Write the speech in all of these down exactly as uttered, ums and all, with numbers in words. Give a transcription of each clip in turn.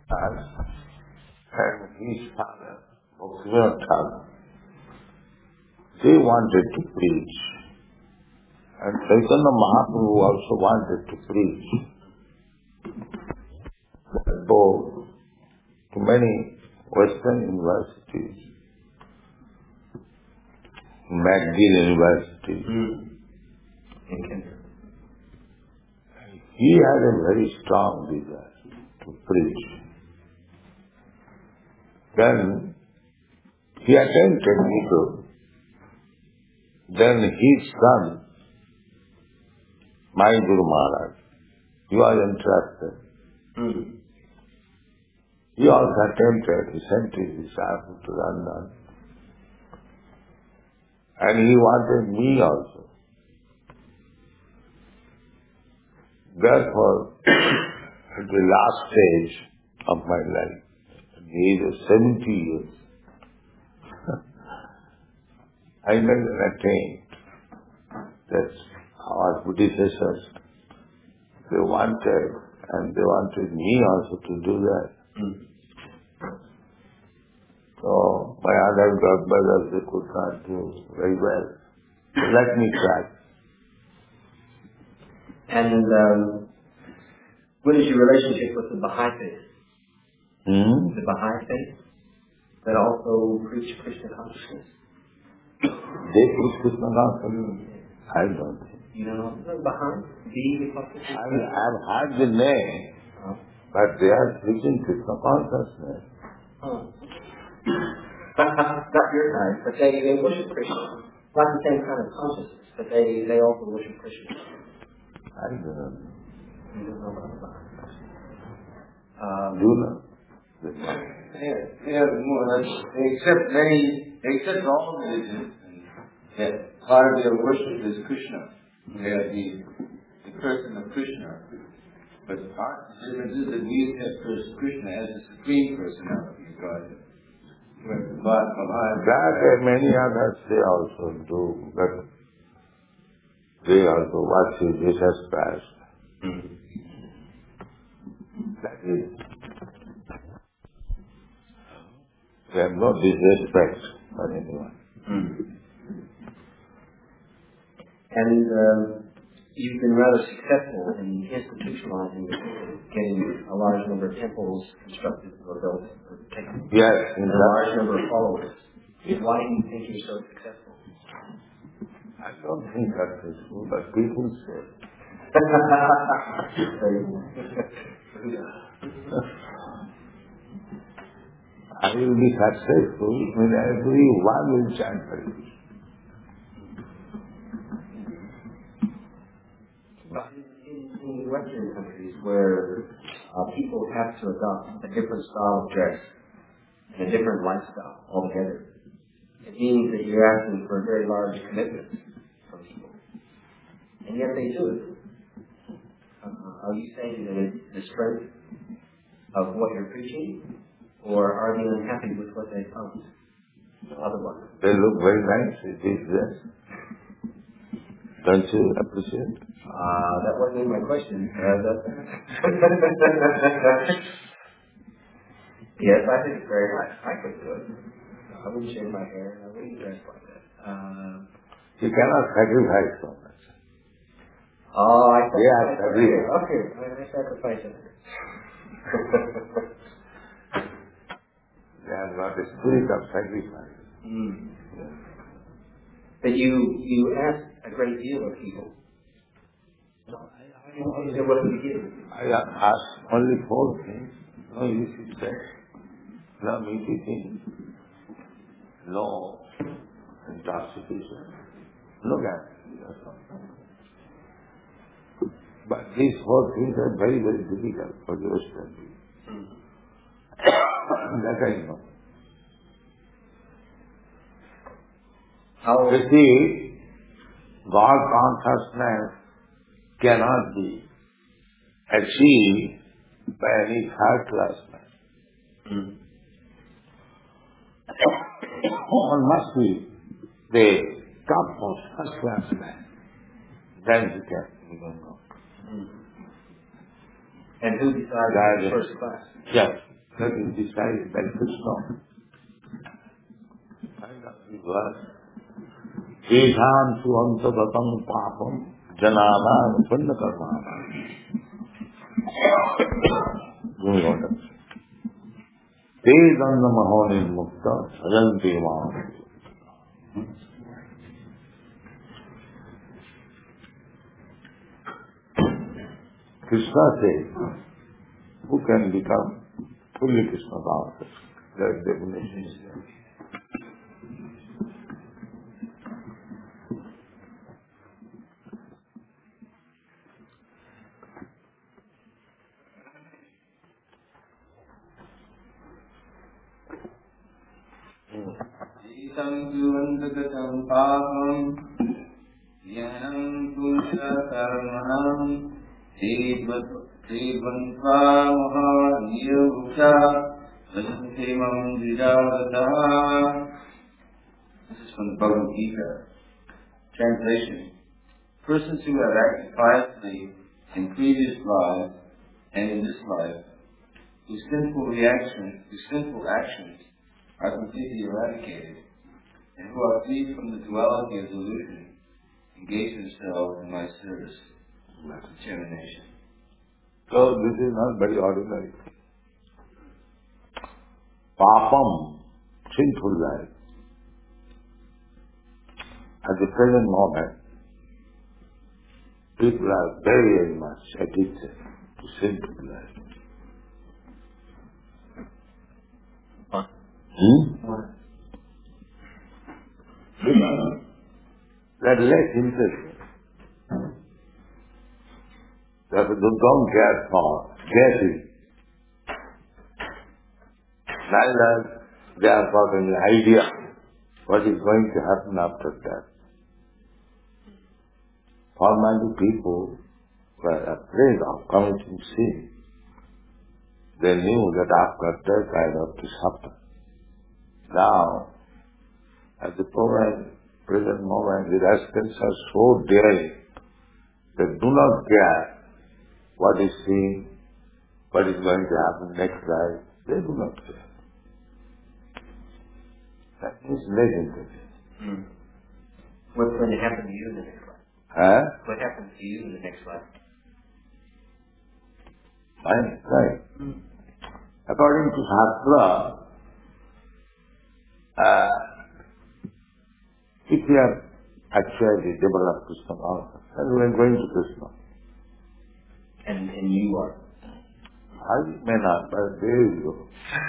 and his father, Bhaktivinoda Thakur, they wanted to preach. And Chaitanya Mahaprabhu also wanted to preach. They go to many Western universities, McGill University. Mm. In Kenya. He had a very strong desire to preach. Then he attempted to. Then his son, my Guru Maharaj, he was interested. Mm. He also attempted, he sent his disciple to London. And he wanted me also. Therefore, at the last stage of my life, at the age of seventy years, I made an attempt that our predecessors, they wanted, and they wanted me also to do that. Mm. So my other brothers, they could not do very well. So let me try. And um, what is your relationship with the Baha'i faith? Hmm? The Baha'i faith that also preach Krishna consciousness? They preach Krishna consciousness? I don't think. You know the Baha'i? The I've, I've heard the name, oh. but they are preaching Krishna consciousness. Oh. Not your kind, but they, they worship Krishna. Not the same kind of consciousness, but they, they also worship Krishna. I don't know. You don't know about that. Um, Do you know? Yeah, yeah, more or less. They accept many, they accept all religions, and that part of their worship is Krishna. They are the, the person of Krishna. But our difference is that we accept Krishna as the supreme personality of God. But that and many others they also do, but they also worship Jesus Christ. Mm. That is, they have no disrespect for anyone. Mm. And um, you've been rather successful in institutionalizing the system, getting a large number of temples constructed or built or taken, yes, and a large number of followers. Why do you think you're so successful? I don't think that is true, but people say. I will be successful when everyone will chant for you. But in, in Western countries where uh, people have to adopt a different style of dress and a different lifestyle altogether, it means that you're asking for a very large commitment from people. And yet they do it. Uh, are you saying that it's the strength of what you're preaching, or are they unhappy with what they found? Otherwise, they look very nice with this dress. Don't you appreciate? Uh, that wasn't my question. Uh, that yes, I think it's very nice. I could do it. I wouldn't shave my hair. I wouldn't dress like that. Uh, you cannot sacrifice so much. Oh, I sacrifice. Yeah, okay, okay. I, I sacrifice it. They are not a spirit of sacrifice. Mm. Yeah. But you you ask a great deal of people. No, I, I don't know what to give. I ask only four things. No illicit sex, no meat eating, no intoxication, no gambling. That's all. But these four things are very, very difficult for the Western people. Mm. That I know. How? You see, God consciousness cannot be achieved by any third class man. Mm. One must be the topmost first class man. Then he can become God. Mm. And who decides That the is- first class? Yes. that is decided by Krishna. Find out the verse. Eshan suantavatam papam janana punna karmana. Going on. Te danna mahoni mukta sajanti maam. Krishna says, who can become fully Krishna conscious? That definition is there. Isam suvandagatam paham yanam punya karmanam Srivantva Mahaniyavusha Vasantimam Vidavata. This is from the Bhagavad Gita. Translation. Persons who have acted piously in previous lives and in this life, whose sinful reactions, whose sinful actions are completely eradicated, and who are freed from the duality of delusion, engage themselves in my service. Determination. So this is not very ordinary. Papam, sinful life. At the present moment, people are very, very much addicted to sinful life. Hmm? They're less interested. That they don't care for getting. Neither they have got any idea what is going to happen after that. Formerly people were afraid of committing sin. They knew that after death I have to suffer. Now, at the present, present moment, the rascals are so daring, they do not care what is seen, what is going to happen next life. They do not care. That means less interested. Hmm. What's going to happen to you in the next life? Huh? What happens to you in the next life? Right, right. Hmm. According to Shastra, uh, if we are actually developed Krishna consciousness, then we are going to Krishna. And, and you are? I may not, but there you go.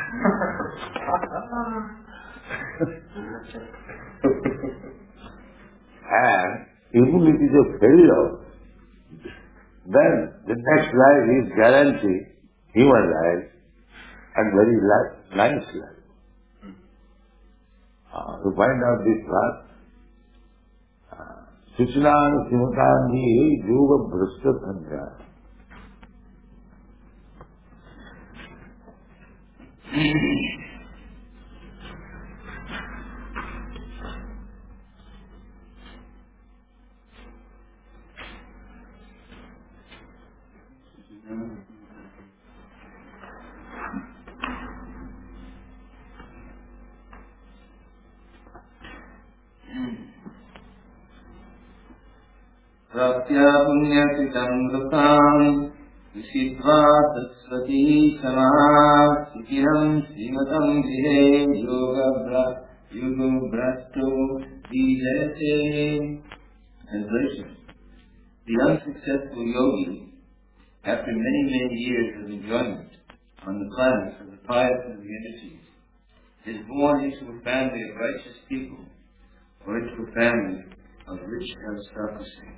And even if it is a failure, then the next life is guaranteed, human life, and very life, nice life. Uh, to find out this part, Suchinam Simutani Yoga Brishta Sangha. Prapya punyasitam lutam Vishidva tatsvati samah Sikiram srimatam vihe yoga bra yugo brasto vijayate. Translation. The unsuccessful yogi, after many, many years of enjoyment on the planets of the pious and the energies, is born into a family of righteous people or into a family of rich aristocracy.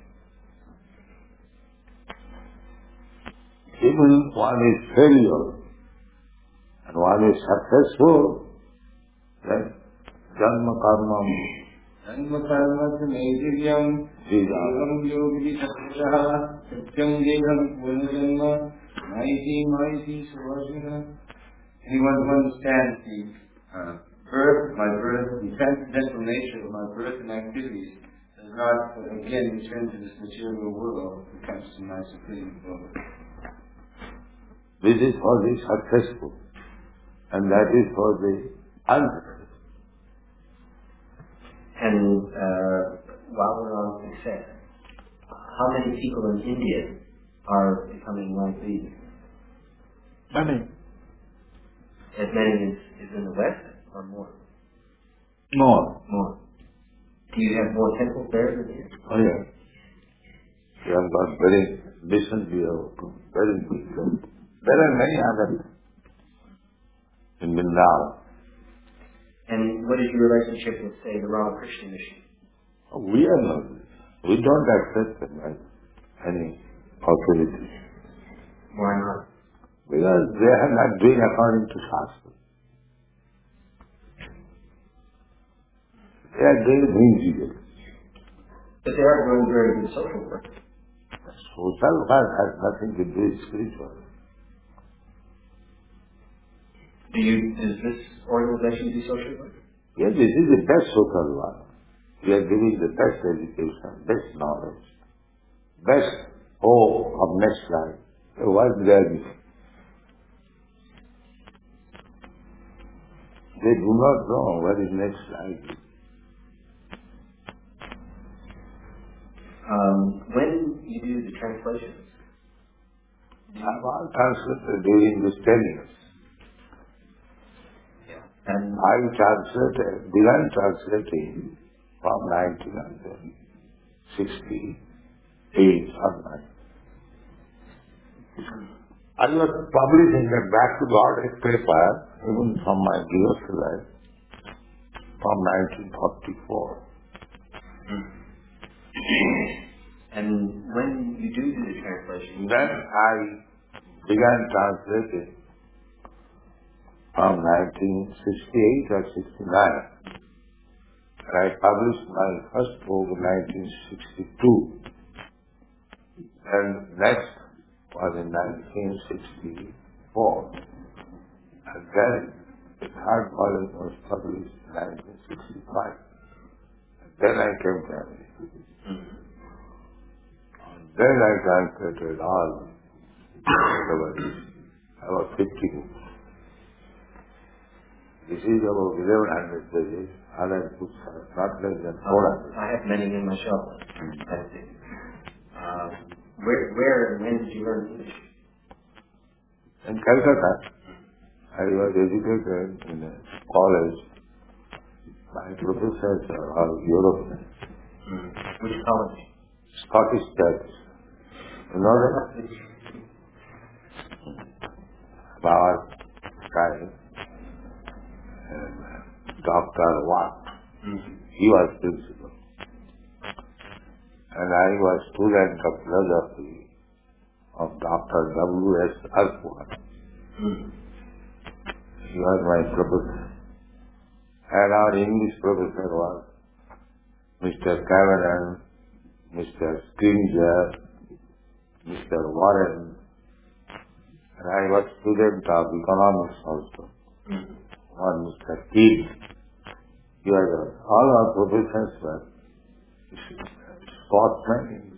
Even one is failure and one is successful, then Janma Karma Janma Karma Samedivyam Jivam Yogi Saksha Satyam Jeham Punajanma Maiti Maiti Savajana. Anyone who understands the uh, birth, my birth, the transcendental nature of my birth and activities does not uh, again return to this material world and comes to my supreme abode. This is for the successful. And that is for the unsuccessful. And uh, while we're on success, how many people in India are becoming like these? Many. As many as, as in the West, or more? More. More. Do you have more temples there than here? Oh yeah. We have got very decent view, very big temple. There are many others in Vrindavan. And what is your relationship with, say, the Ramakrishna mission? Oh, we are not. We don't accept them as any authority. Why not? Because they are not doing according to Shastra. They are doing things. But they are doing very good social work. Social work has nothing to do with spiritual. Do you, does this organization do social work? Yes, this is the best social work. We are giving the best education, best knowledge, best hope of next life. So what they are giving? They do not know what is next life. Um, when you do the translations, I've all translated during this ten years. yeah. And I translated, began translating from nineteen sixty-eight or nine. I was publishing a Back to God paper, even from my Gihosha life, from nineteen forty-four. and when you do do the translation, Then I began translating from nineteen sixty-eight or sixty-nine. And I published my first book in nineteen sixty-two. And next was in nineteen sixty-four. And then the third volume was published in nineteen sixty-five. And then I came to America. And then I translated all the about fifty books. This is about eleven hundred pages. Other books are not less than four hundred. I have many in my shelf. That's it. Um, where, where and when did you learn English? In Calcutta, I was educated in a college by professors of European. Mm. Which college? Scottish Church. You know that? About time. And Doctor Watt. Mm. He was principal. And I was student of philosophy of Doctor W S Ashworth. Mm. He was my professor. And our English professor was Mister Cameron, Mister Stringer, Mister Warren. And I was student of economics also. Mm. One Mister Keith. He was, all our professors were Scotsmen.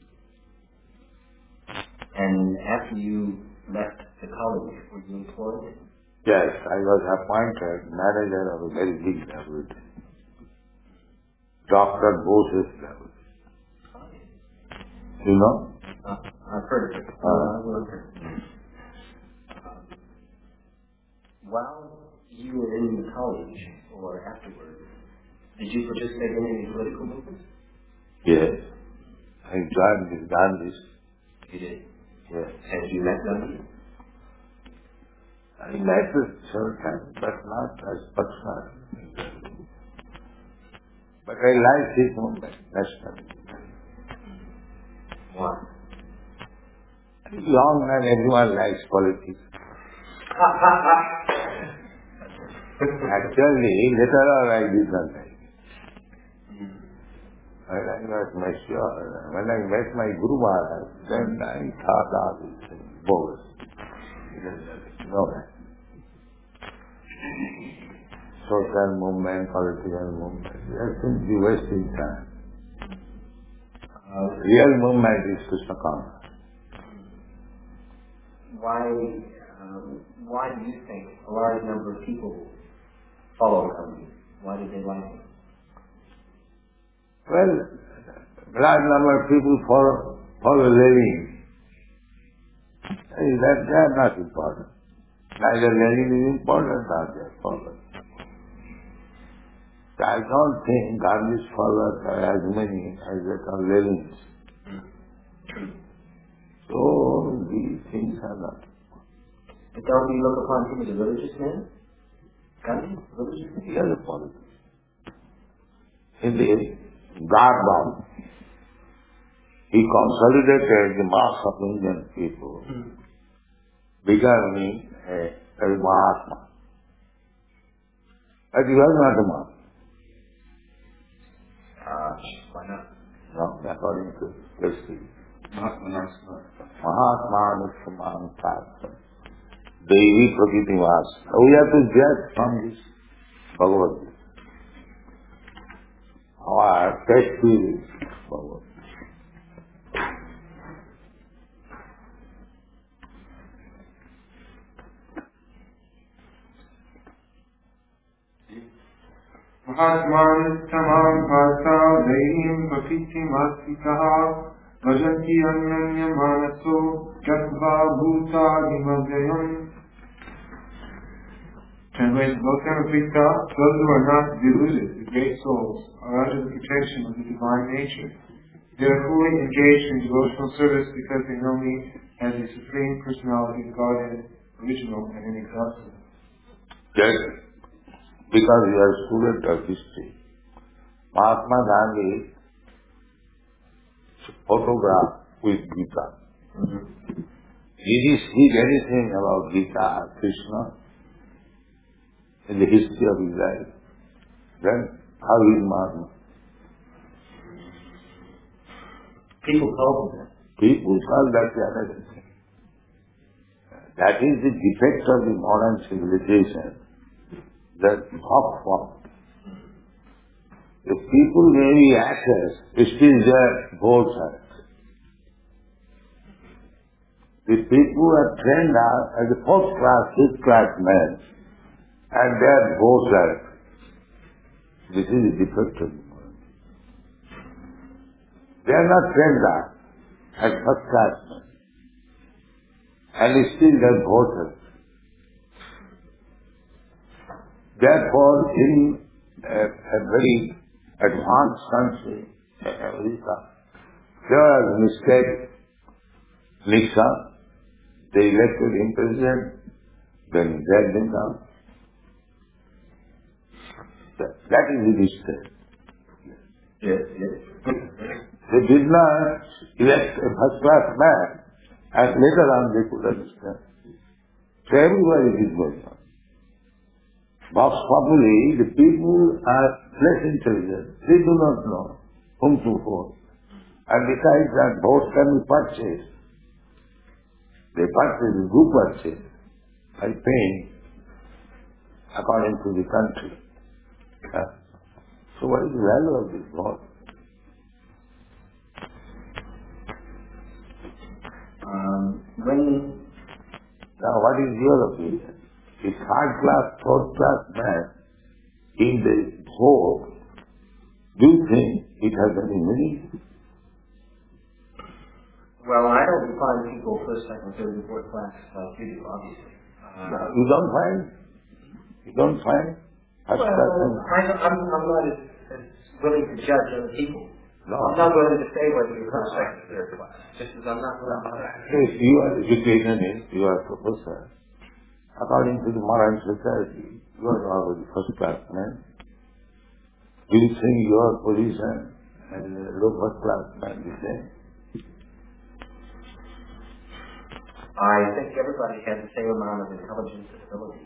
And after you left the college, were you employed? Yes, I was appointed manager of a very big laboratory. Doctor Bose's laboratory. You know? Uh, I've heard of it. Uh, Uh, I've heard of it. Um, while you were in the college, or afterwards, did you participate in any political movements? Yes. I joined with Gandhis. You did. Yes. Had you met them? I met with several times, but not as personal. But I like his movement, national. Why? Young man, everyone likes politics. Actually, later on I did not like it. When I was mature, when I met my Guru Maharaj, then I thought all these things bogus. No man. Social movement, political movement, they are simply wasting time. Uh, real movement is Krishna consciousness. Why, Um, why do you think a large number of people follow Gandhi? Why do they like him? Well, large number of people follow, follow Lenin. That, they are not important. Neither Lenin is important nor they are followers. I don't think Gandhi's followers are as many as that of Lenin's. So these things are not. But don't we look upon him as a religious man? Gandhi, religious man? He is a politician. In the Garden, he consolidated the mass of Indian people, mm. becoming a, a Mahatma. But he was not a Mahatma. Uh, why not? No, according to history. Mahatma Mahatma Nishman Tatma. Devi Prakriti Vas. We have to judge from this Bhagavad Gita. Our test is Bhagavad Gita. Mahatman tamam bharta dehim prakriti masitaha vajanti ananya manaso jatva bhuta dimadhyam. Translated, Gautamapita, those who are not deluded, the great souls, are under the protection of the divine nature. They are fully engaged in devotional service because they know me as the Supreme Personality of Godhead, original and inexhaustible. Yes, because we are student of history. Mahatma Gandhi photographed with Gita. Mm-hmm. Did he speak anything about Gita, Krishna, in the history of his life? Then how is Mahatma? People told him that. People call that the other thing. That is the defect of the modern civilization, that hop form. If people may be actors, still their both sides. The people are trained as a fourth class, fifth class men, and they are both sides. This is the defect of the modern. They are not trained as first class men. And still they are both sides. Therefore, in a, a very advanced country, America, there was a mistake. Nixon, they elected him president, then dragged him down. That, that is the mistake. Yes, yes. They did not elect a first-class man, and later on they could understand. So everywhere it is going on. Vox populi, the people are less intelligent. They do not know whom to vote. And besides that, votes can be purchased. They purchase, do purchase, by paying according to the country. Uh, so what is the value of this vote? Um, when... Now what is your opinion? A third class, fourth class man in the vote, do you think it has any meaning? Well, I don't define people first, second, third, and fourth class like you do, obviously. Uh, no, you don't find? You don't find? Well, I, I'm, I'm not as, as willing to judge other people. No. I'm not willing to say whether you're first, second, third class. Just as I'm not willing to... If you are educated, you are a professor. According to the modern society, you are already first class man. Do you think your position as a low first class man is the same? I think everybody has the same amount of intelligence and ability.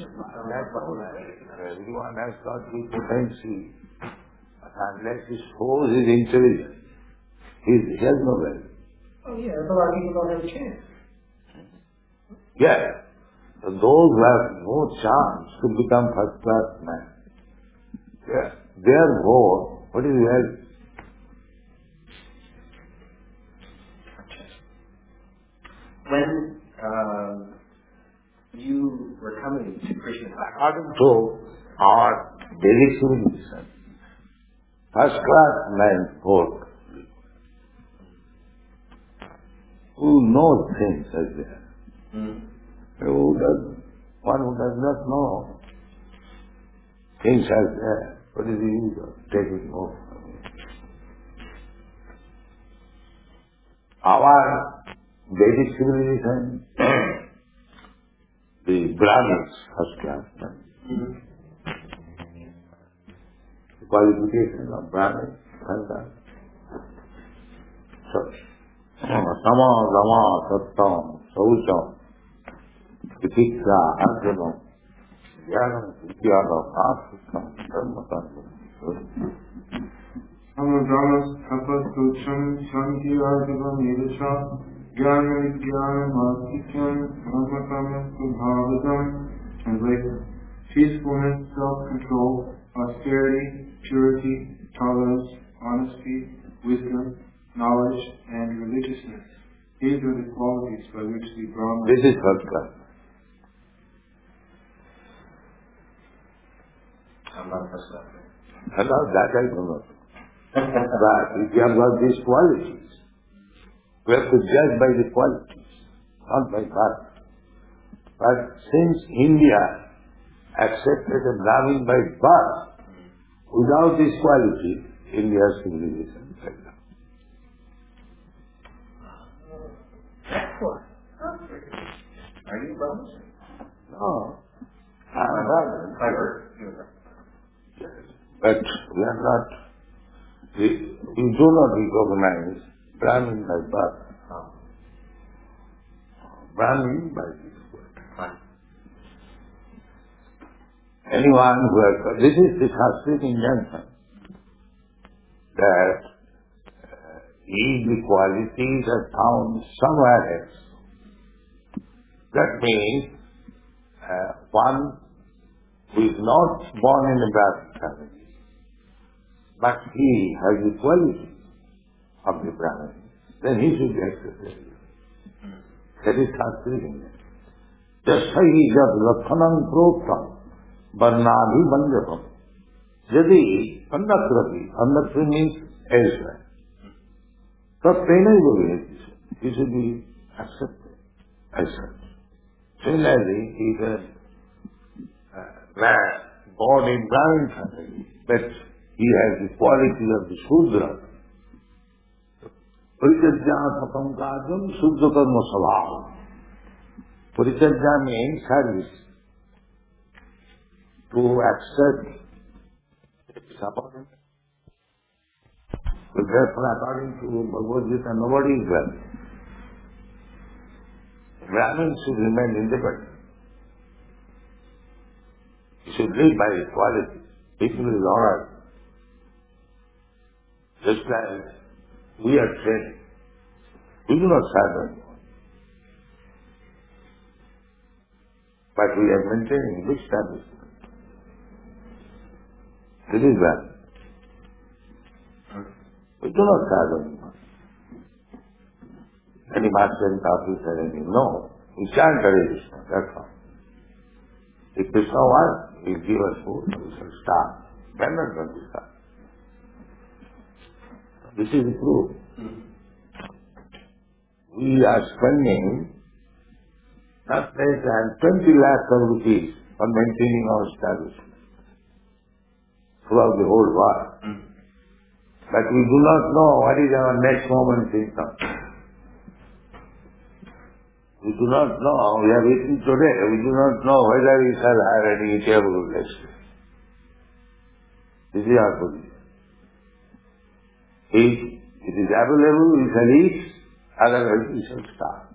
Everyone has got the potential. Unless he shows his intelligence, he has no value. Oh yeah, a lot of people don't have a chance. Yes. So those who have no chance to become first class men, yeah, their vote, what is their? When uh, you were coming to Krishna. According to our Vedic civilization, first class man folk who knows things as they are. Mm. Who does, one who does not know things as they are, what is the use of taking off? Our Vedic civilization, the Brahmins, first class man, Mm. the qualification of Brahmins, first class. So, Sama, Dama, Sattam, Saucham, Tikiksha, Arjanam, Jnanam, Vidyadam, Asukam, Dharmakam. Amadramas, Tapas, Tucham, Shanti, Arjavam, Yedasha, Jnana, Vidyana, Mastikyam, Dharmakam, Subhavatam. Translation: peacefulness, self-control, prosperity, purity, tolerance, honesty, wisdom, knowledge, and religiousness. These are the qualities by which the Brahma... This is first class. I'm not first class. And now that I don't know. But if you have got these qualities, we have to judge by the qualities, not by birth. But since India accepted a Brahmin by birth, without this quality, India's civilization fell down. Excellent. Are you Brahmins? No. I'm a Brahmin. I heard. But we are not, we, we do not recognize Brahmin by birth. Oh. Brahmin by this word. Fine. Anyone who has, this is the Shastric injunction, that uh, if the qualities are found somewhere else, that means uh, one who is not born in a Brahmin family, but he has the qualities of the Brahmin, then he should be accepted. That is Shastric injunction. Jasai jab lakhanam proktam varnabhi bandhapam. Jadi annakrati, annakri means elsewhere. Tattena bhaveti, he should be accepted as such. Similarly, if a uh, man born in Brahmin family, but he has the quality of the Shudra, Parijajya satam kajam Shuddha karma svabha. Parijajya means service. To accept subordinate. So therefore, according to Bhagavad Gita, nobody is well. Brahmins should remain independent. He should live by his quality. People is alright. Just like we are trained. We do not serve anyone. But we are maintaining good service. This is well. We do not serve anyone. Any master in office or anything. No. We chant Hare Krishna. That's all. If Krishna wants, he will give us food, we shall starve. Then not going to starve. This is the proof. We are spending not less than twenty lakhs of rupees on maintaining our establishment throughout the whole world. Mm. But we do not know what is our next moment's income. We do not know. We have eaten today. We do not know whether we shall have any eatable next day. This is our position. If it is available, we shall eat. Otherwise, we shall starve.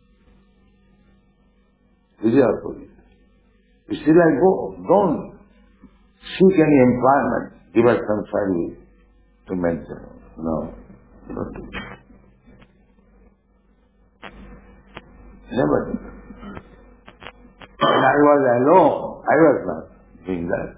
This is our position. You still I go. Don't seek any employment. Give us some service to mention. No. Don't do it. Never did. When I was alone, I was not doing that.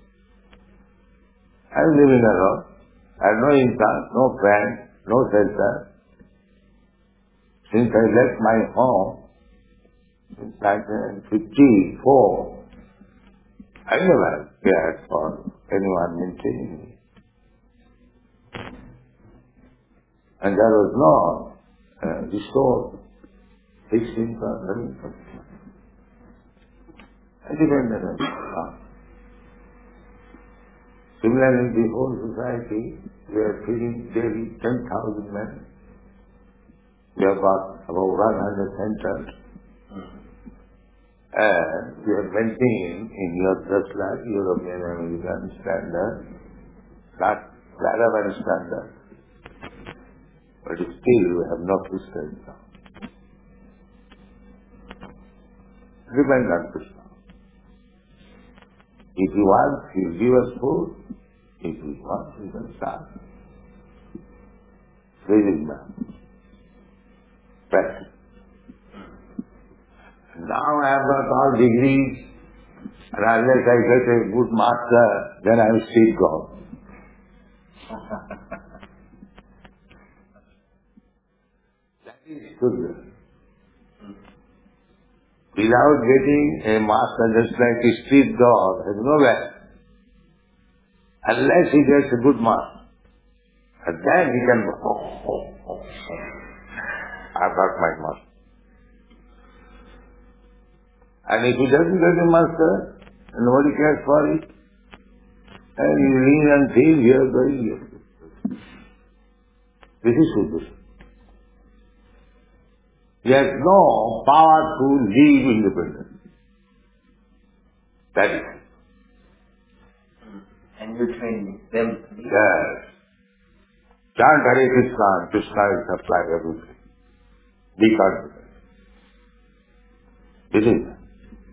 I was living alone. I had no income, no friend, no shelter. Since I left my home, since nineteen fifty-four, I never cared for anyone maintaining me. And there was no uh, resource, fixed income, anything. I depended on God. Similarly, the whole society, we are feeding daily ten thousand men. We have got about one hundred centers. And we are maintaining in your just like European American standard, not relevant standard. But still we have no fiscal income. Depend on Krishna. If you want, he will give us food. If you want, we can start. This is man. Practice. Now I have got all degrees, and unless I get a good master, then I will seek God. That is good. Without getting a master, just like a street dog, has no value. Unless he gets a good master. And then he can, oh, oh, oh, oh. I've got my master. And if he doesn't get a master, nobody cares for it. And he lean and feel here, going here. This is Sudra. He has no power to live independently. That is it. And you're training them to be. Yes. Chant Hare Krishna, Krishna will supply everything. Be confident. This is it.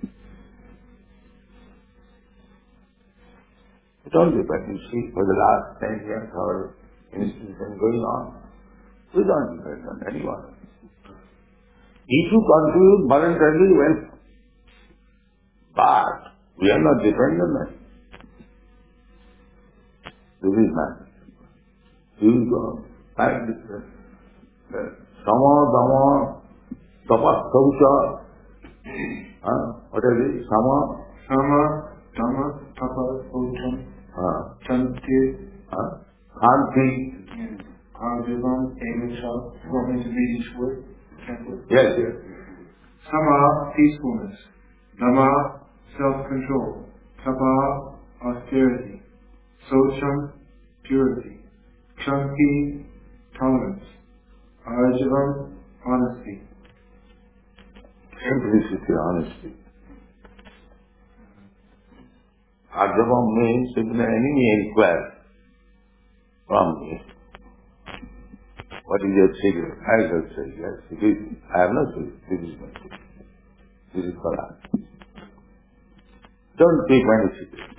Don't depend. You see, for the last ten years, our institution going on, we don't depend on anyone. If you contribute voluntarily, well, but we are not dependent on it. This is man. You go, find this. Sama, Dama, Tapa, Saucha. What is it? Sama? Sama, Dama, Tapa, Saucha. Uh, Chanti, uh, Khanti. Arjavan, Elisha, what means Vedic word? Yes, yes. Sama, peacefulness. Dama, self-control. Tapa, austerity. Socham, purity. Chanti, tolerance. Arjavan, honesty. Simplicity, honesty. Arjavam means if an enemy inquires from me, what is your secret? I shall say, yes, it is. I have no secret. This is my secret. This is for us. Don't keep any secret.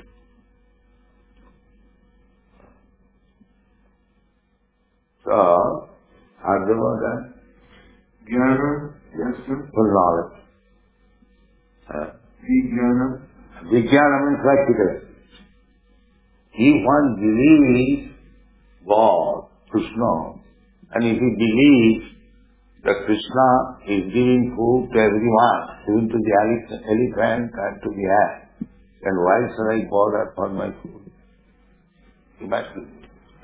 So, Arjava then? Jnana, wisdom. Full knowledge. Uh, Vijnana, Vijnana means practical. If one believes God, Krishna, and if he believes that Krishna is giving food to everyone, even to the elephant and to the ant, then why should I bother for my food? He must believe.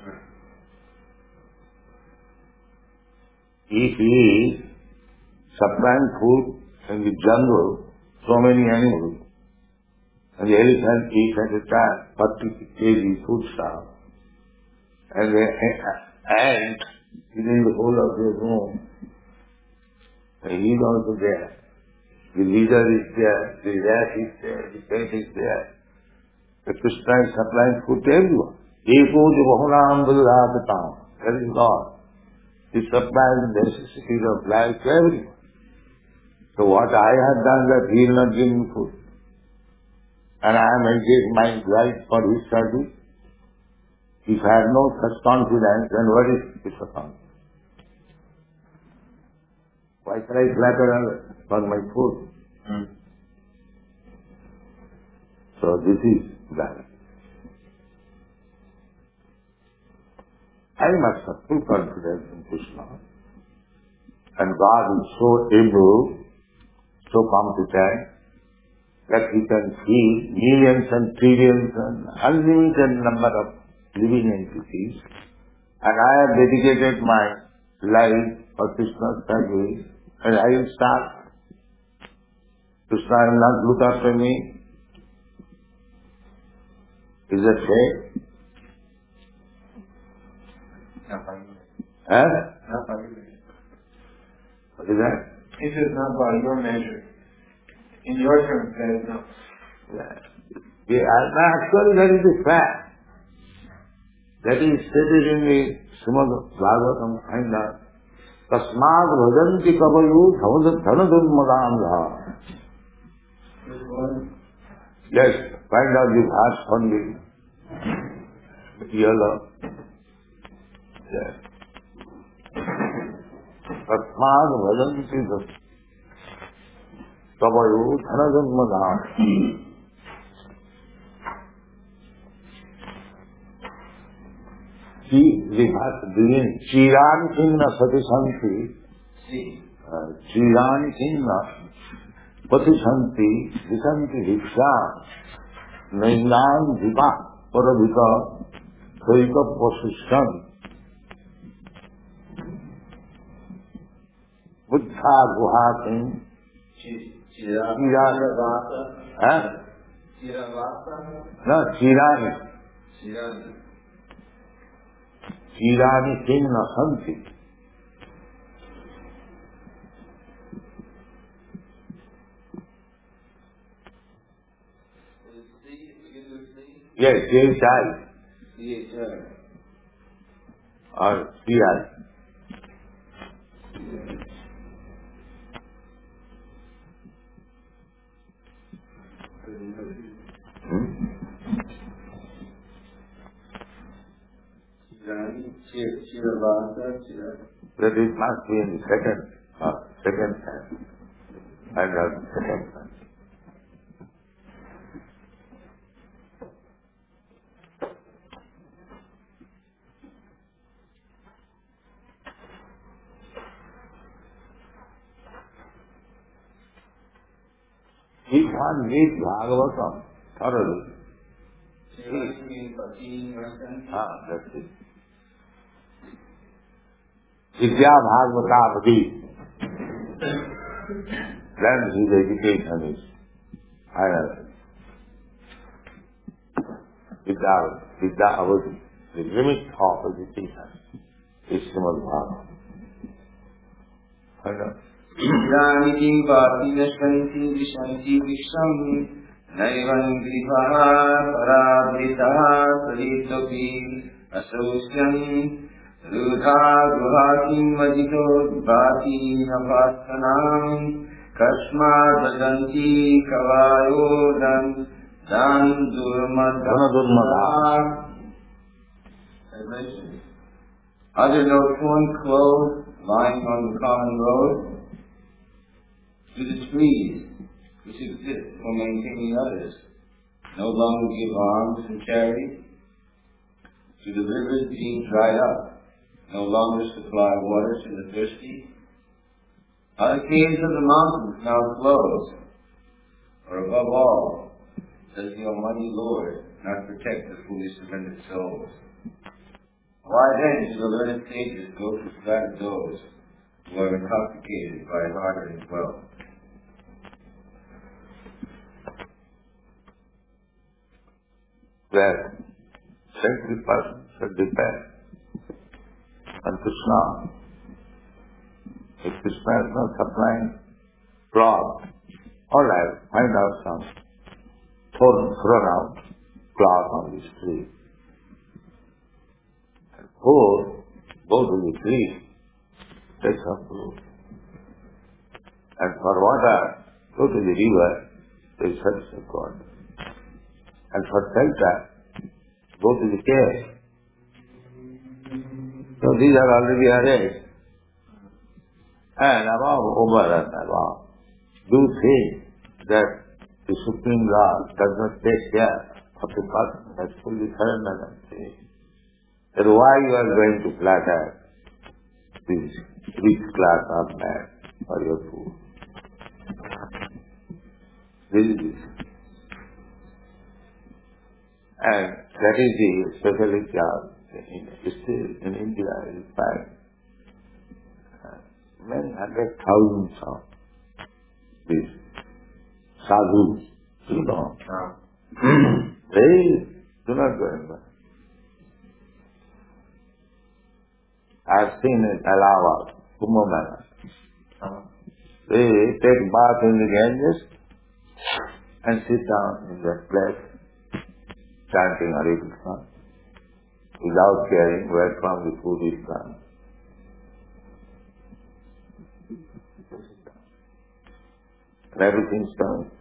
If he is supplying food in the jungle, so many animals, and the elephant eats at a time forty kg food stuff, and the ant is in the whole of the room, and he is also there. The leader is there, the rat is there, the pet is there. The Krishna is supplying food to everyone. Eko Bahulam Budhapatam. That is God. He supplies the necessities of life to everyone. So what I have done that he will not give me food. And I am engaged my life for his service. If I have no such confidence, then what is this account? Why should I flatter others for my food? Hmm. So this is that. I must have full confidence in Krishna. And God is so able so competent that he can feed millions and trillions and unlimited number of living entities. And I have dedicated my life for Krishna's service, and I will start. Krishna will not look after me. Is that fair? Not by you. Huh? Not by you. What is that? It is not by your measure. In your terms, that is not. Yeah. Yeah, actually that is the fact. That is stated in the Srimad Bhagavatam, find out. Tasmad bhajanti kavayu dhanadurmadamha. Yes, find out the verse only. Yellow. Yes. Tasmad bhajanti kavayu dhanadurmadamha. The verse begins, Chiran kinna patisanti, Chiran kinna patisanti, visanti viksha, nainam vipa, paravika, kaika posishan, buddha guhatin, Chiravata, huh? Chiravata? No, Chirani. Chirani. Chirani kinna santi. Yes, C H I. C H I. Or C I. Hmm? That it must be in the second, uh, second hand. And the second hand. If one reads Bhagavatam thoroughly, ah, that's it. Vidya Bhagavata, then his education is higher. Vidya, Vidya Avadi, the limit of education is Srimad Bhagavatam. Idrani kim vati nashvanti vishanti visham naivan grivaha paradritaha saritopi asausyam rudha guhakim vajito bhati napastanam kashma dadanti kavayodan dan durmadha. Are there no torn clothes lying on the common road? Do the trees, which exist for maintaining others, no longer give alms and charity? Do the rivers being dried up no longer supply water to the thirsty? Are the caves of the mountains now closed? Or above all, does the Almighty Lord not protect the fully surrendered souls? Why then do the learned sages go to flatter those who are intoxicated by hard-earned wealth? Where saintly person should depend on Krishna. If Krishna is not supplying cloth, all right, find out some thrown, thrown out cloth on this tree. And poor, go to the tree, take some fruit. And for water, go to the river, take such water. And for shelter, go to the cave. So these are already arranged. And above, over and above, do think that the Supreme Lord does not take care of the person who has fully surrendered and faith. Then why you are going to flatter this rich class of man for your food? This is it. And that is the speciality of in, still in India, in fact, uh, many hundred thousands of these sadhus, you know, they do not go anywhere. I have seen in Allahabad, Kumbh Mela. They take bath in the Ganges and sit down in that place, chanting Hare Krishna, without caring where from the food is done. And everything's done.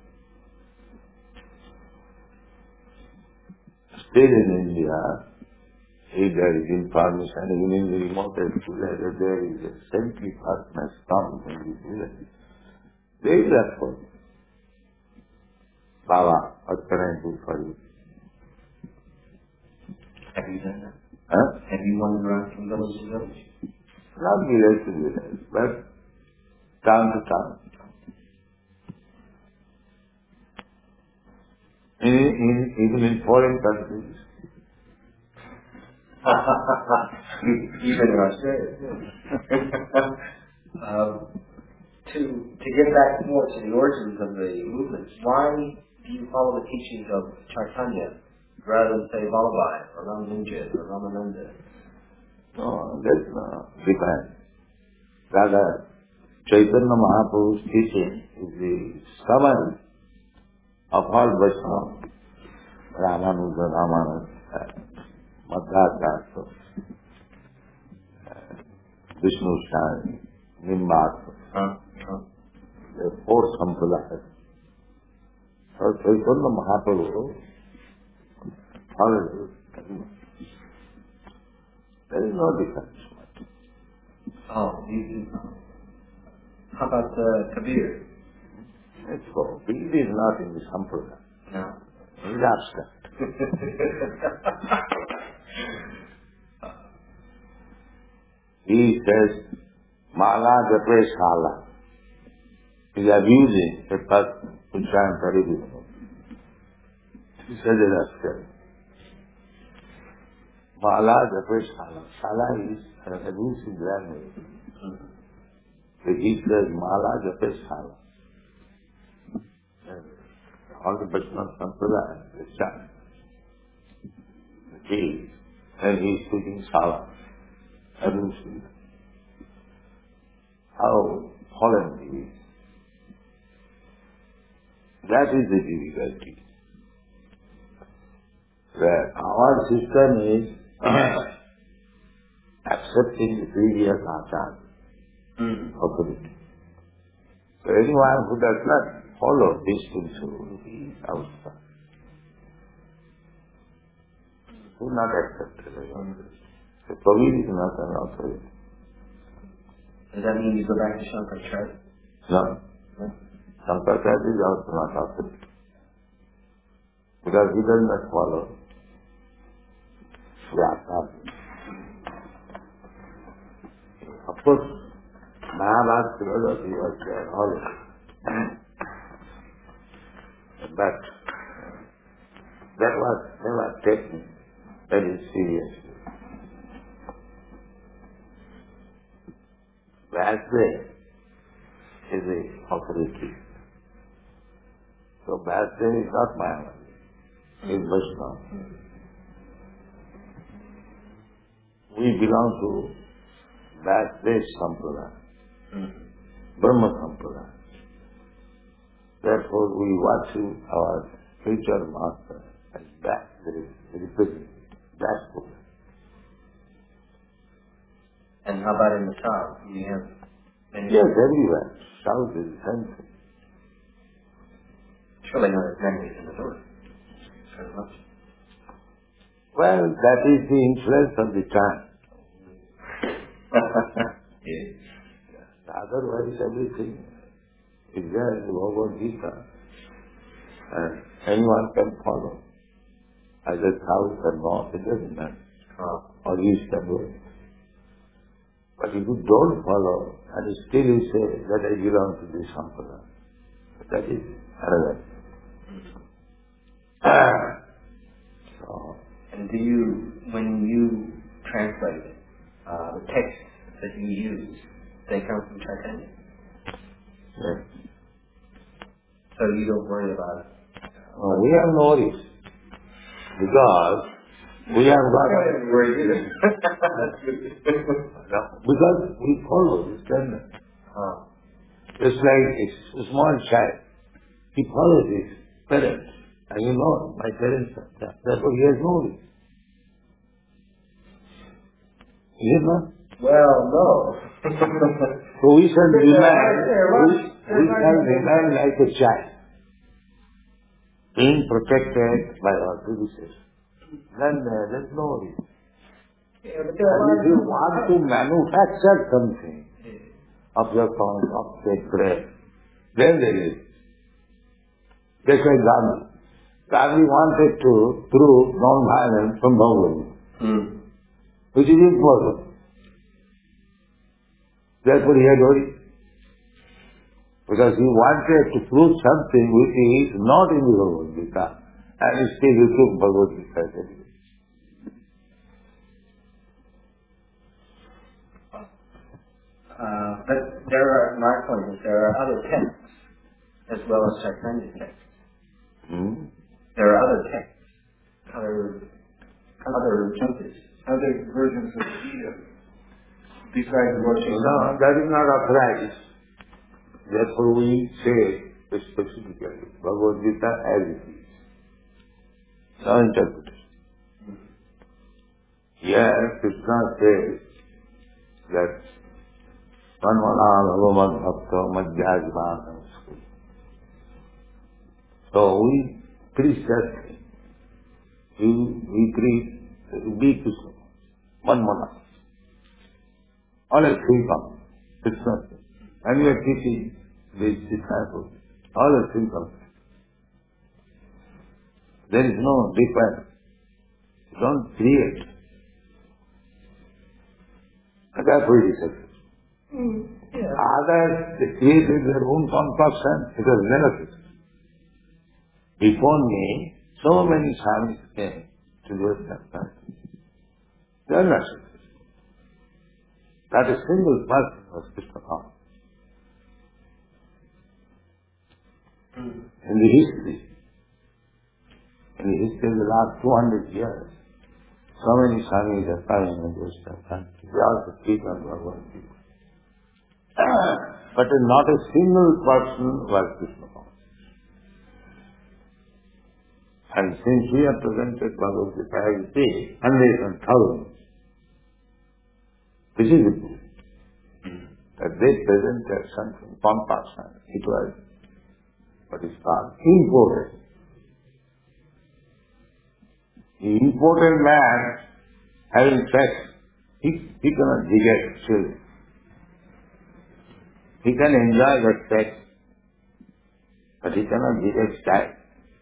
Still in India, if there is information, even in the remotest village, there is a saintly person has come in the village. They will ask for it. Baba, what can I do for you? Have you done that? Huh? Have you wandered around from village to village? Not village to village, but town to town. In, in, even in foreign countries. Even in Australia. um, to to get back more to the origins of the movement, why do you follow the teachings of Chaitanya rather than say Vallabhai or Ramanuja or Ramananda? No, that's not depend. Rather, Chaitanya Mahaprabhu's teaching is the summary of all Vaishnava, Ramanuja, Ramananda, Madhacharya, Vishnu Shani, Nimbarka. Huh? Huh? The four sampradayas. So Chaitanya Mahaprabhu followed it. There is no difference. Oh, you, how about uh, Kabir? Let's go. He is not in the sampradaya. No. He is abstract. He says, Mala Jape Shala. He is abusing a person who chants Hare Krishna. He says it abstract. Mala Jape Shala. Shala is an abusive language. So he says, Mala Jape Shala. All the Vaishnava Sampradaya, they chant. The king, and he is speaking Shala. Abusive. How fallen he is. That is the difficulty. Where our system is accepting the previous achar Mm. authority. So anyone who does not follow this principle, he is outside. He is not accepted as authority. So Kabir is not an authority. Does that mean you go back to Shankaracharya? No. No. Shankaracharya is also not authority. Because he does not follow the authority. Of course, Mahabharata philosophy was there always. But that was never taken very seriously. Vasudev is the authority. So Vasudev is not Mayavadi. He is Vaishnava. We belong to Vasudev Sampradaya, Mm-hmm. Brahma Sampradaya. Therefore we worship our future master as that, there is represented, that. And how about in the South? Do you have many? Yes, everywhere. South is the same thing. Surely not as many as in the North. Very much. Well, that is the influence of the time. Yeah. Otherwise, everything is there in the Bhagavad Gita. And anyone can follow. Either south or north, it doesn't matter. Oh. Or east and west. But if you don't follow, and still you say that I belong to this sampradaya, that is arrogant. they come from Chaitanya. Yes. So you don't worry about it. No, we have no worries. Because we have got... I don't have worries either. No, because we follow this tendency. Oh. It's like a small child. He follows his parents. And you know, my parents are there. Therefore he has no worries. Is it not? Well, no. So we shall remain, we, we shall remain like a child, being protected by our predecessors. Then uh, there is no worry. Yeah, but And if you want to manufacture something of your own, of say bread, then there is. Just like Gandhi. Gandhi wanted to prove non-violence from Bhagavad Gita, Hmm. which is impossible. Therefore he had worry. Because he wanted to prove something which is not in the Bhagavad Gita, and still he took Bhagavad Gita as it is. Uh, but there are, my point is, there are other texts as well as Chaitanya texts. Hmm? There are other texts, other, other chunks, Other versions of the Gita besides what you No, that is not authorized. Therefore we say specifically Bhagavad Gita as it is. No interpretation. Here Krishna says that Tanvana Bhagavat Bhakta Madhyajvana. So we preach that thing. We, we preach, be Krishna, one mana. Always think of Krishna. And we are teaching these disciples. Always think of it. There is no difference. Don't create. And that's what he says. yeah. Others, they created their own concoction. It was benefit. Before me, so many swamis came to do that. They are not successful. Not a single person was Krishna conscious. In the history, in the history of the last two hundred years, so many swamis are coming and doing that. They also speak on Bhagavad Gita. But not a single person was Krishna conscious. And since we have presented Bhagavad Gita as it is, hundreds and thousands, this is the proof that they presented something compassion. It was what is called imported. The imported man having sex, he, he cannot reject children. He can enjoy that sex, but he cannot reject child.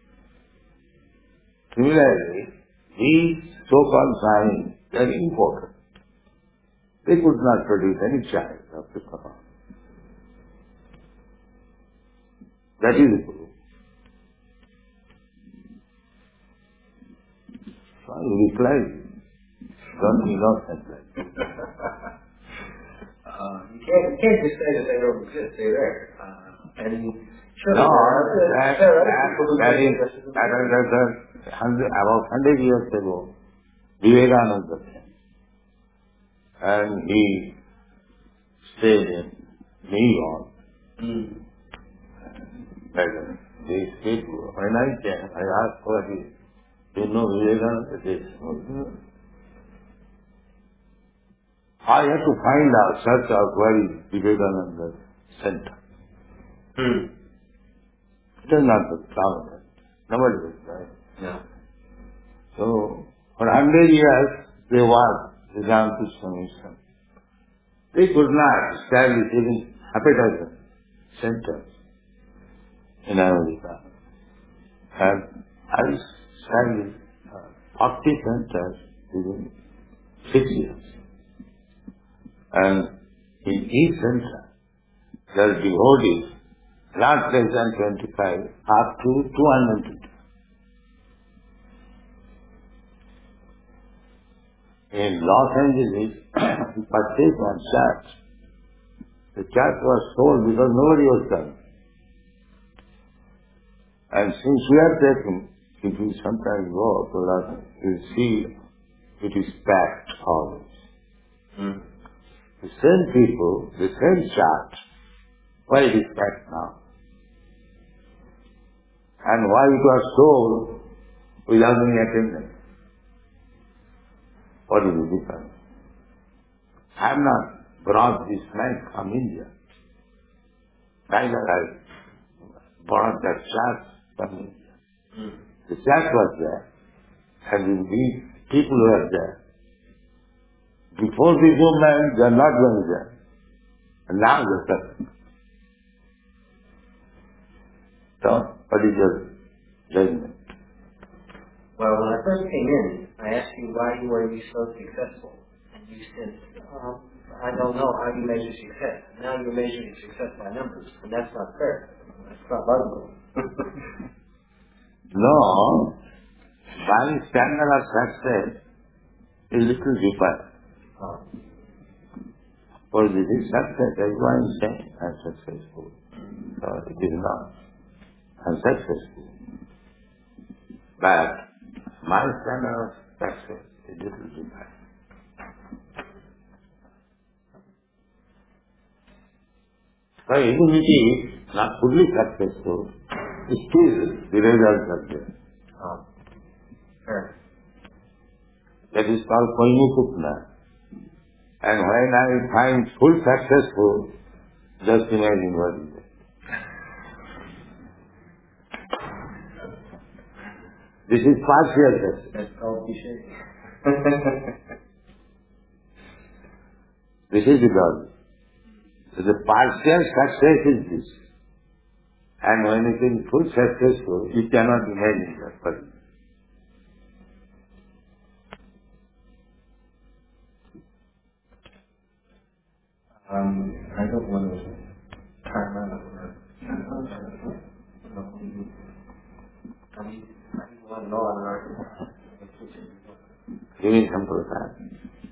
Similarly, these so-called signs, they are imported. They could not produce any child of Krishna consciousness. That is the proof. So he replied, don't be innocent like that. Uh, you can't, you can't just say that they don't exist. They're there. Uh, and sure, No, there are other, that, there are other that, people who that think is, this is that is, that is, hundred, about hundred years ago, Vivekananda came. And he stayed in New York. Mm. Like these people, when I came, I asked for him, do you know Vivekananda? This. I had to find out, search out where is Vivekananda center. Hmm. It is not the prominent. Nobody was there. No. So, for hundred years, they worked the Ramakrishna mission. They could not establish even half a dozen centers in America. And I established uh, forty centers within six years. And in each center, there are devotees, not less than twenty-five, up to two hundred fifty. In Los Angeles, we purchased one church. The church was sold because nobody was coming. And since we are taken, if you sometimes go to London, you see it is packed always. Mm. The same people, the same church, why it is packed now? And why it was sold without any attendance? What is the difference? I have not brought this man from India. Neither I brought that church from India. Mm. The church was there, and these people were there. Before the movement, they are not going there. And now they are coming. So, what is your judgment? Well, when I first came in, I asked you why you were you so successful. And you said, um, I don't know how you measure success. Now you're measuring success by numbers, and that's not fair. That's not logical. No, my standard of success is little different. Oh. For this is success, everyone is saying I'm successful. So it is not. I'm successful. But my standard of success is little different. So even if it is not fully successful, still the results are there. Oh. Fair. That is called Koinukupna. And when I find full successful, just imagine what is it. This is partial success. That's called cliche. This is the God. So the partial success is this. And when it is full successful, you cannot imagine that person. Um, I don't want to turn around or I mean, I want to know on our Give me some time.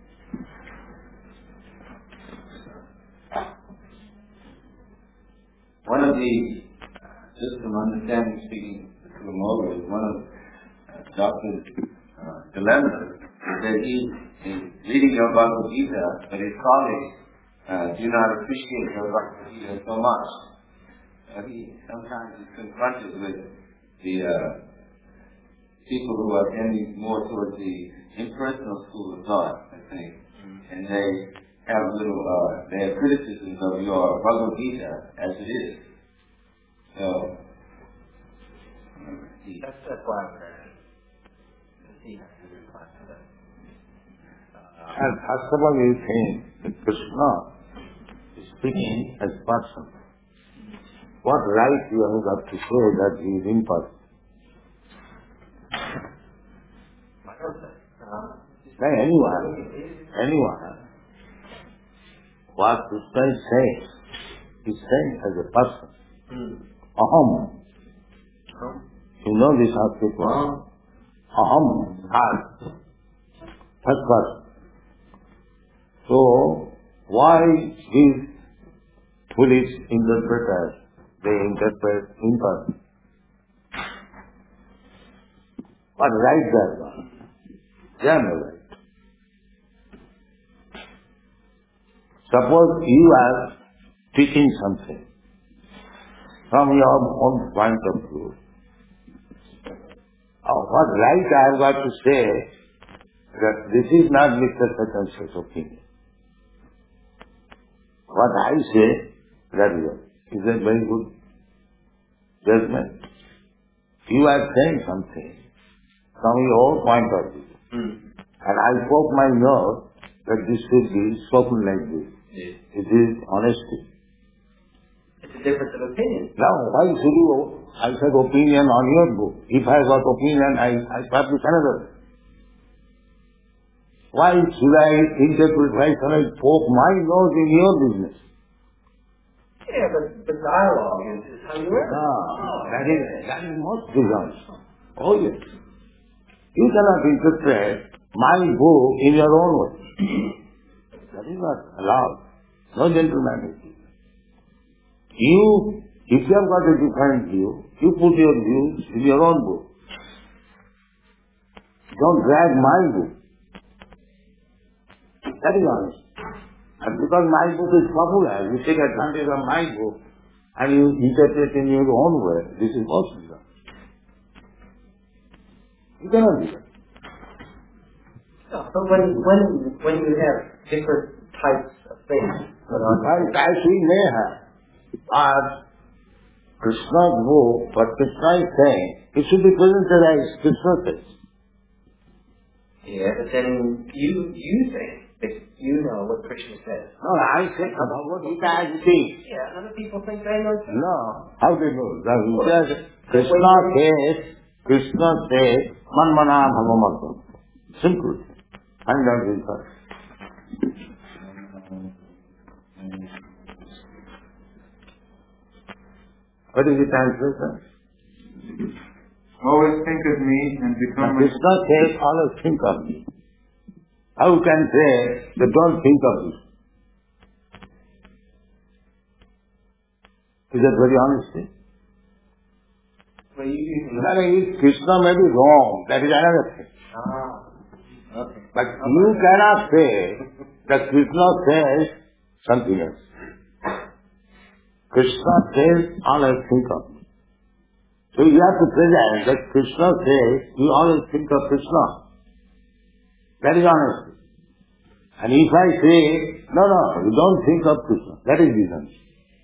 One of the, just from understanding, speaking to a mogul, is one of uh, Doctor's uh, dilemmas is that he is reading your Bhagavad Gita, but his colleagues uh, do not appreciate your Bhagavad Gita so much. Uh, he sometimes is confronted with the uh, people who are tending more towards the impersonal school of thought, I think, and they have little, uh, they have criticisms of your Bhagavad Gita as it is. So, he, That's, that's why I'm there. See how you reply to that. Uh, And first of all, you think that Krishna is speaking as person. What right you have got to say that he is impersonal? I don't say. Uh, Now anyone, anyone, what Krishna is saying, he is saying as a person. hmm. Aham. Huh? You know this Sanskrit word. Aham, I. First person. So, why these foolish interpreters, they interpret impersonal? What right they have got? They are no right. Suppose you are teaching something from your own point of view. Oh, what right I have got to say that this is not Mister Such opinion. What I say, that is a very good judgment. You are saying something from your own point of view. Hmm. And I poke my nose that this should be spoken like this. Yeah. It is honesty. It's a difference of opinion. Now, why should you, I said opinion on your book. If I got opinion, I, I publish another. Why should I interpret, why should I poke my nose in your business? Yeah, but the dialogue is, is how you learn. No, that is, that is most dishonest. Oh yes. You cannot interpret my book in your own way. That is not allowed. No gentleman is. You, if you have got a different view, you put your views in your own book. Don't drag my book. That is honest. And because my book is popular, you take advantage of my book and you interpret in your own way. This is possible. You cannot do that. No, but when, when, when you have different types of things, Different types we may have. But Krishna's book, what Krishna is saying, it should be presented as Krishna says. yeah, but then you, you think that you know what Krishna says. No, I say Bhagavad Gita as it is. Yeah, other people think they know too. No, how do you know? The says, Krishna says, Krishna says, Man mana bhagavatam. Simple. And that is first. What is the translation? Always think of me and become my... Krishna says, always think of me. How you can say that don't think of me? Is that very honest? Well, you, you That is, Krishna may be wrong. That is another thing. Ah, okay. But you cannot say that Krishna says something else. Krishna says, always think of me. So you have to present that Krishna says, you always think of Krishna. That is honesty. And if I say, no, no, you don't think of Krishna, that is dishonesty.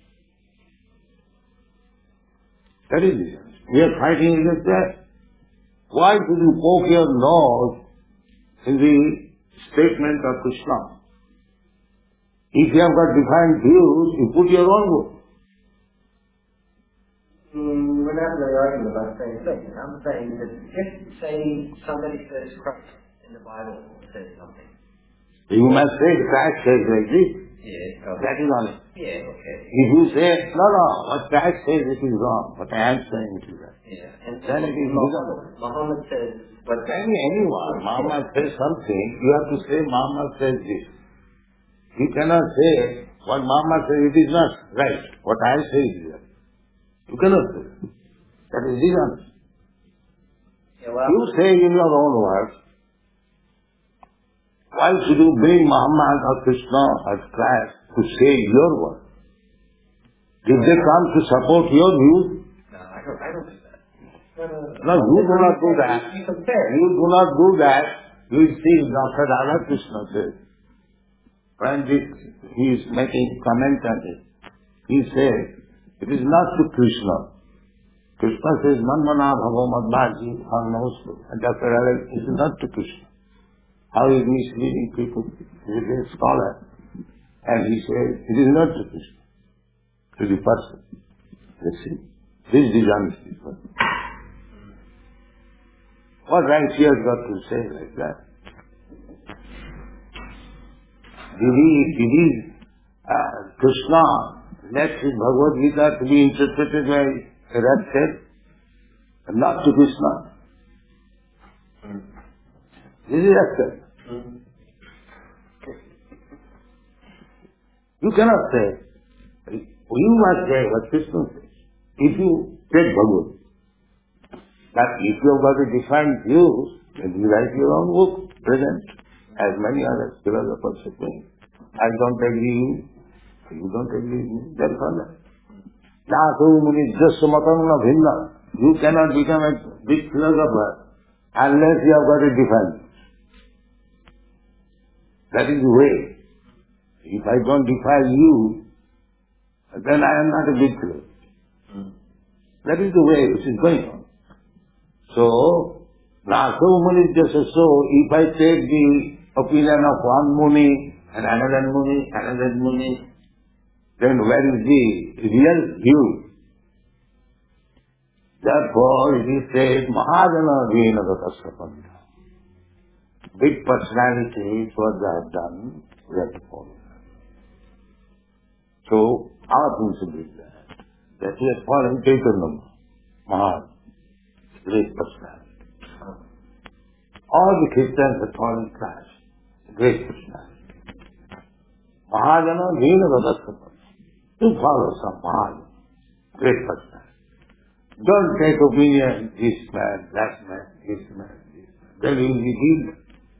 That is dishonesty. We are fighting against that. Why should you poke your nose in the statement of Krishna? If you have got defined views, you put your own book. Mm, we're not really arguing about the same thing. I'm saying that if, say, somebody says Christ in the Bible says something. You must say Christ says like this. Yeah, okay. That is honest. Yeah, okay. If you say, no, no, what Christ says it is wrong, what I am saying it is right. Yeah, and Then it is Muhammad, Muhammad says, But any, anyone, Muhammad says something, you have to say Muhammad says this. You cannot say what Muhammad says it is not right, what I say it is right. You cannot say that. That is dishonest. yeah, well, You say in your own words, why should you bring Muhammad or Krishna or Christ to say your word? Did they come to support your view? no, I don't, I don't do that. No, you do not do that. You compare. You do not do that. You will see Doctor Radhakrishna says, when this, he is making comment on it, he says, it is not to Krishna. Krishna says, Man mana bhagavad bhaji bhagavastu. And Doctor Radhakrishna, it is not to Krishna. How he is misleading people. He is a great scholar. And he says, it is not to Krishna. To the person. You see? This dishonesty. What right he has got to say like that? Did he, did he, uh, Krishna let his Bhagavad Gita to be interpreted by a rat tail? And not to Krishna. This is accepted. You cannot say, you must say what Krishna says. If you take Bhagavad, but if you have got a defined views, then you write your own book, present, as many other philosophers are saying. I don't agree with you, you don't agree with me, that's all that. Nasu muni jasya matanna bhinna. You cannot become a big philosopher unless you have got a defined views. That is the way. If I don't define you, then I am not a big philosopher. That is the way which is going on. So, Nasu Muni is just so, if I take the opinion of one Muni, and another Muni, another Muni, then where is the real view? Therefore, it is said, Mahajana Vena Gatasapanda. Big personalities, what they have done, we have to follow. So, our principle is that, that we have followed Chaitanya Maharaj, great personality. All the Christians have fallen Christ, great personality. Mahajana Vena Gatasapanda. You follow some Mahajan, great person. Don't take opinion, this man, that man, this man, this man. Then you will be healed.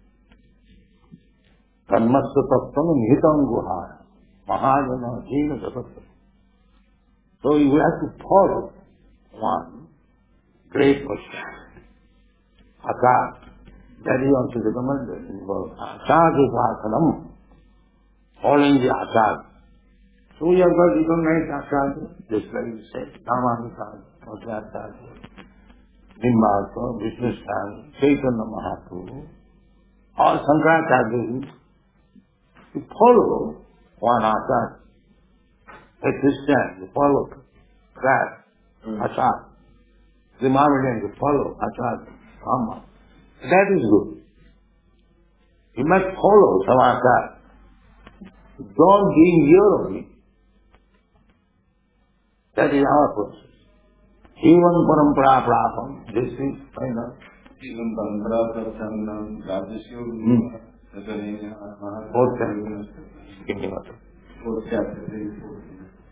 Karmasya tattam hitam guhaya. Mahajana jina jagat. So you have to follow one great person. Acharya. That is also recommended in the book. Acharya Upasanam. Following the Acharya. So we have got recognized Acharya, just like you said, Ramanacharya, Acharya, Nimbarka, Vishnu Swami, Chaitanya Mahaprabhu, or Shankaracharya. You follow one Acharya. A Christian, you follow Christ, Acharya. The Mohammedan, you follow Acharya, Brahma. That is good. You must follow some Acharya. Don't be in fear of it. That is our process. Even parampara prapam, this is final. Even parampara prapam, Rajasya, Fourth chapter. Give me water. Fourth chapter, very fourth.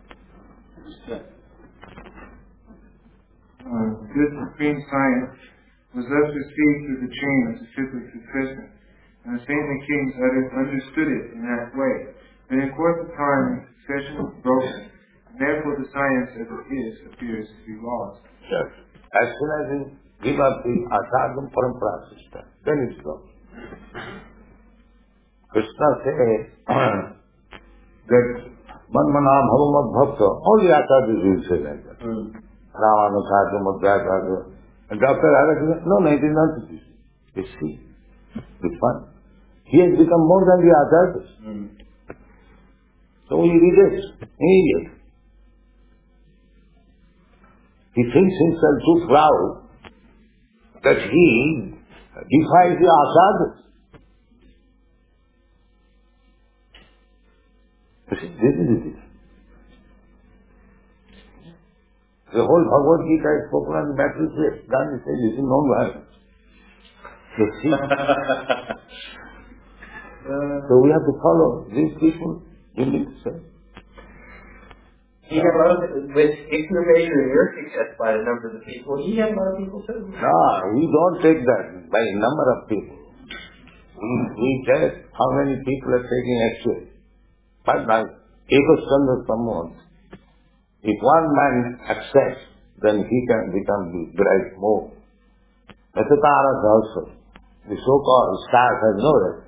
Uh, this supreme science was thus received through the chain of the cyclic succession, and the saintly kings understood it in that way. But in course of time, the succession was broken, and therefore the science as it is appears to be lost. Yes. As soon as you give up the Acharya parampara system, then it's gone. Krishna says that Manmana Bhavamad Bhakta, all the Acharyas will say like that. Mm. Ramanacharya, Madhyacharya. And Doctor Arasana, no, no, it is not this. You see, it's fun. He has become more than the Acharyas. Mm. So he rejects immediately. He thinks himself too proud that he defies the Acharyas. This is it. The whole Bhagavad Gita is spoken on the battlefield. Gandhi says this is non-violence. You see? So we have to follow these people. You need to say. He had a lot of, with, if you're measuring your success by the number of the people, he had a lot of people too. No, we don't take that by number of people. We, we test how many people are taking action. But by Ekascandra Sammohan, if one man accepts, then he can become the bright moon. Metataras also, the so-called stars has no rest.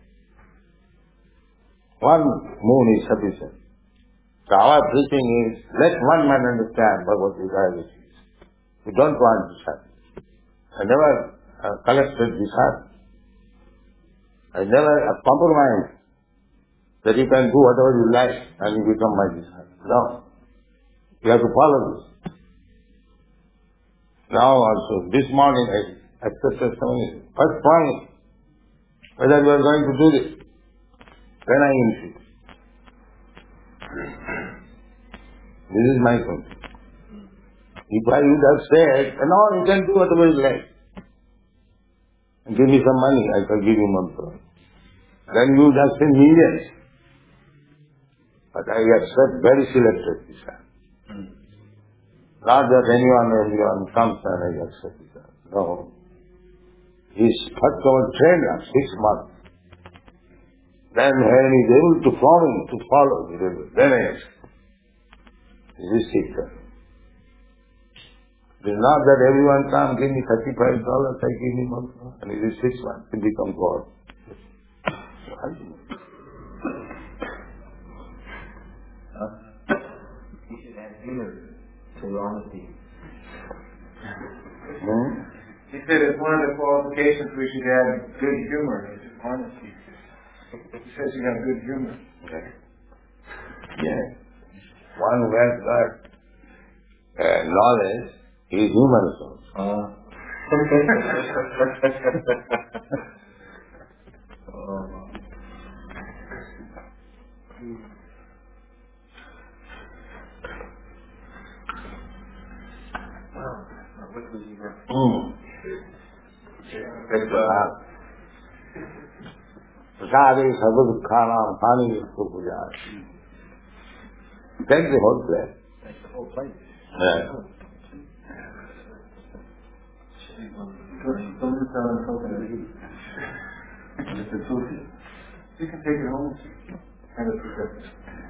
One moon is sufficient. So our preaching is, let one man understand Bhagavad Gita as it is. We don't want disciples. I never uh, collected disciples. I never uh, compromised that you can do whatever you like and you become my disciple. No. You have to follow this. Now also, this morning I accepted some first promise whether you are going to do this. Then I insist. This is my point. If I would have said, no, you can do whatever you like. And give me some money, I shall give you mantra. Then you would have said millions. But I accept very selected disciples. Not that anyone, anyone comes and I accept it. No. He is first of all trained us six months. Then when he is able to follow, to follow, then I accept. This is secret. It is not that everyone comes, give me thirty-five dollars, I give him mantra, and it is six months, he becomes God. You should have humor to honesty. Hmm? He said it's one of the qualifications we should add good humor, is honesty. He says you have good humor. Okay. Yeah. One who has got uh, knowledge, he is humorous also. Uh. oh. What was he there? Hmm. Prasade sarva dukkhanam hani nitya pujaya. Take the whole plate. Take the whole plate. Yeah. You can take it home and it's accepted.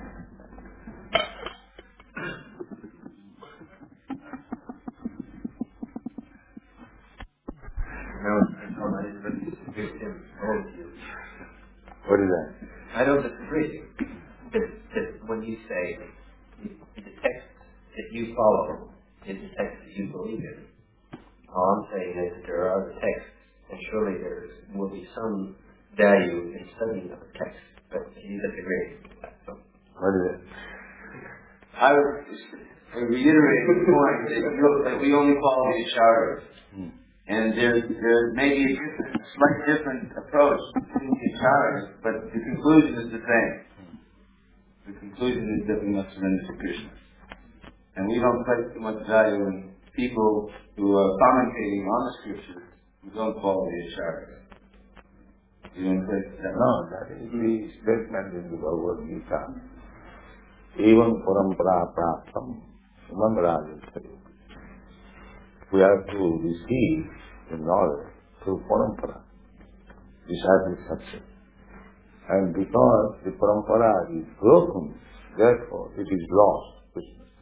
What is that? I don't disagree. That, that when you say the text that you follow is the text that you believe in, all I'm saying is that there are other texts, and surely there will be some value in studying other texts. But you disagree. So. What is it? I would reiterate the point that, you, that we only follow the Acharyas. Hmm. And there, there may be a different, slight different approach between the Acharyas, but the conclusion is the same. The conclusion is that we must surrender to Krishna. And we don't place too much value in people who are commentating on the scriptures who don't follow the Acharyas. You don't place that? No, that is the statement in the Bhagavad Gita. Evam parampara praptam imam rajasya. We have to receive the knowledge through parampara, disciple success. And because the parampara is broken, therefore it is lost.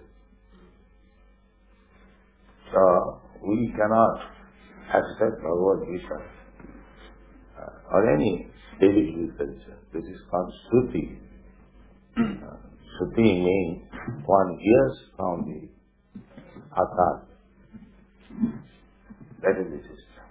So we cannot accept Bhagavad Gita uh, or any Vedic literature. This is called Shruti. Uh, Shruti means one hears from the Akat. That is the system.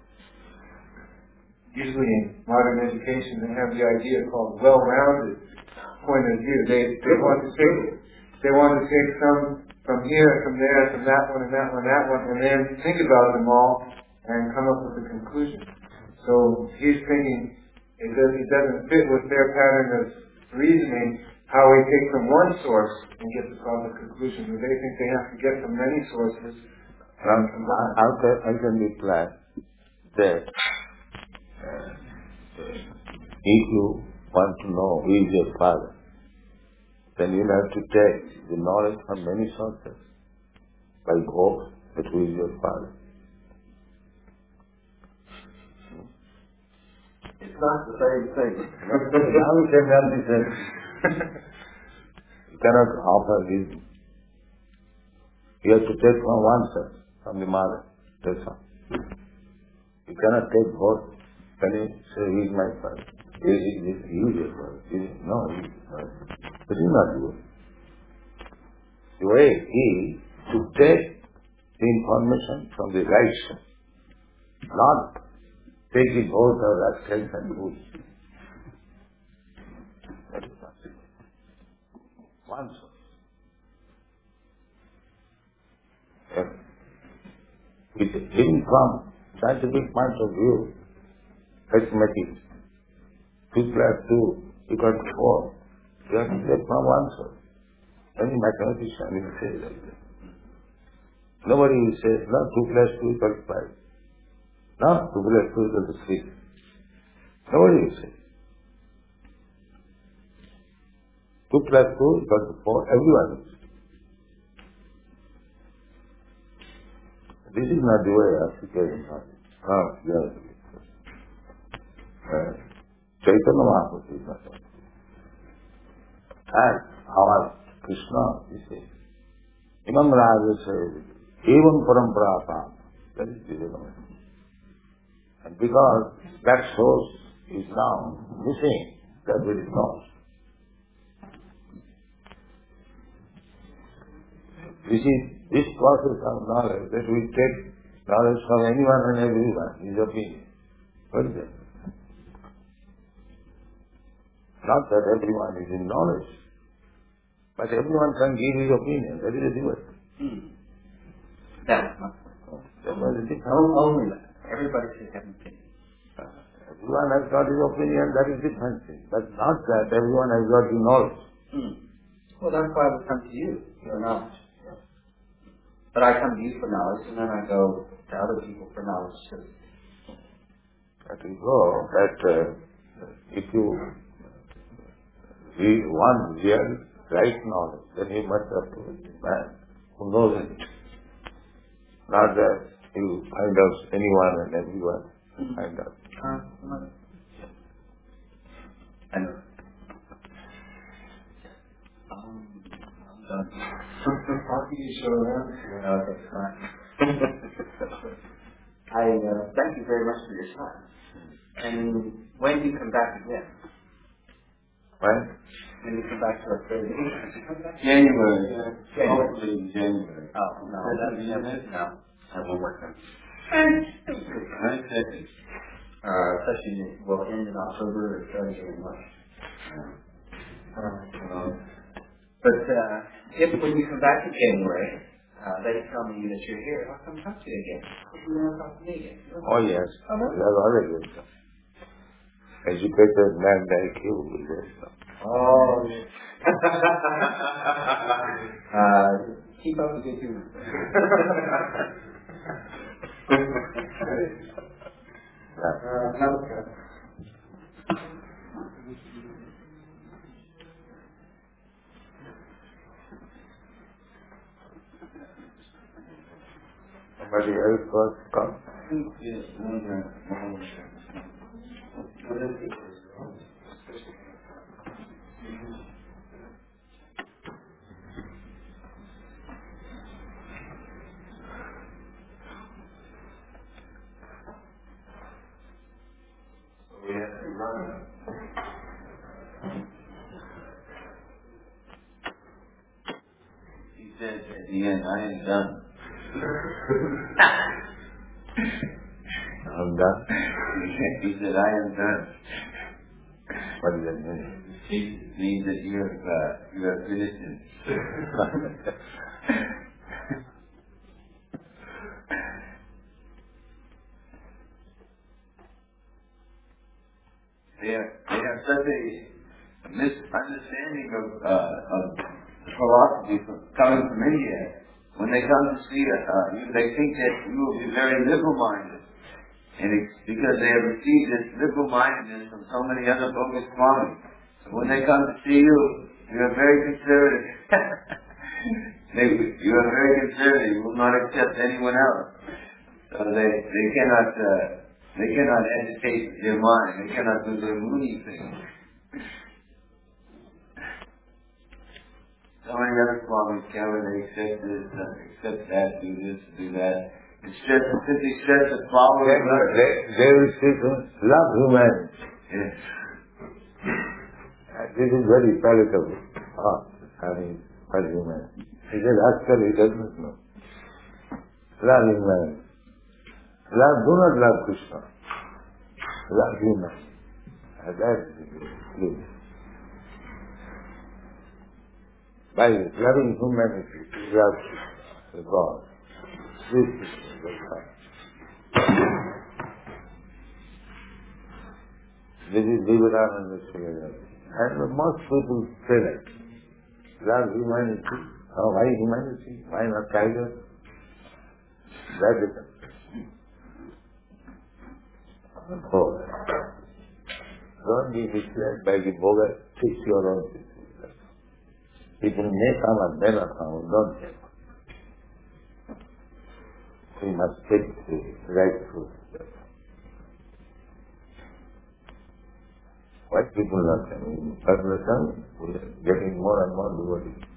Usually in modern education they have the idea called well-rounded point of view. They they want to take they want to take some from here, from there, from that one and that one, that one, and then think about them all and come up with a conclusion. So he's thinking it doesn't, it doesn't fit with their pattern of reasoning how we take from one source and get the proper conclusion. But they think they have to get from many sources. Um, how can, I can reply that uh, if you want to know who is your father, then you have to take the knowledge from many sources, like hope that who is your father. It's not the same thing. How can that be said? You cannot offer reason. You have to take from one source, from the mother. That's all. You cannot take both. Can you say, he is my father? He is your father. No, he is my father. But he is not good. The way is to take the information from the right source, not take it both of that sense and good. That is not it. One source. Yes. It is even from scientific point of view, arithmetic, two plus two equal to four. You have to take from one source. Any mathematician will say like that. Nobody will say, no, two plus two equal to five. No, two plus two equal to six. Nobody will say. Two plus two equal to four, everyone will say. This is not the way African knowledge. Oh, yes. Uh, Chaitanya Mahaprabhu is not that. And our Krishna, he says, Imam Raja says, Evam parampara pam. That is the Vedanta. And because that source is now missing, that will is lost. This is this process of knowledge that we take knowledge from anyone and everyone, his opinion. What is that? Not that everyone is in knowledge, but everyone can give his opinion. That is a difference. Hmm. That's my point. That was a difference. Only that. Everybody should have an opinion. Uh, everyone has got his opinion, that is different thing. But not that everyone has got the knowledge. Hmm. Well, that's why we come to you for knowledge. But I come to you for knowledge, and then I go to other people for knowledge too. That is so that uh, if you read one real right knowledge, then you must have to be a man who knows it. Not that you find out anyone and everyone find out. I know. Um, I'm done. How can you show that? Uh, that's fine. I uh, thank you very much for your time. And when do you come back again? When? When you come back to our third day? January. Yeah. Hopefully in January. Oh, no, that's, that's, no. I will work on Right second. Uh, session will end in October or starting in March. Uh, But uh, if when you come back in January, uh, they tell me that you're here, I'll come talk to you again. You want to talk to me again? Oh yes, Oh, no. that's already good. Educated man like you will do so. Oh, uh, keep up the good humor. Uh, namaskar. Somebody else was come. yes, one minute, one minute. What is it? We have to run. He said at the end, I am done. I'm done. He said, I am done. What does that mean? It means that you have, uh, you have finished it. They have, they have such a misunderstanding of, uh, of philosophy from, coming from India. When they come to see uh, you, they think that you will be very liberal-minded. And it's because they have received this liberal-mindedness from so many other bogus swamis. So when they come to see you, you are very conservative. they, you are very conservative. You will not accept anyone else. So they, they cannot, uh, they cannot educate their mind. They cannot do their moody thing. So many other swamis come and they accept this, uh, accept that, do this, do that. It's just simply stress the follow. They, they, they will say to us, love humanity. Yes. And this is very palatable. Ah, I mean, for humanity. He said, actually, he doesn't know. Love humanity. Love, do not love Krishna. Love humanity. And that's it. By loving humanity, you love the God. This is the God. This is Vivekananda Surya. And most people say that. Love humanity. Oh, why humanity? Why not tiger? That is it. Oh. Don't be misled by the bogus. Fix your own situation. People may come and never come, don't they? We must take the right food. Why people are coming? But the sun is getting more and more devoted.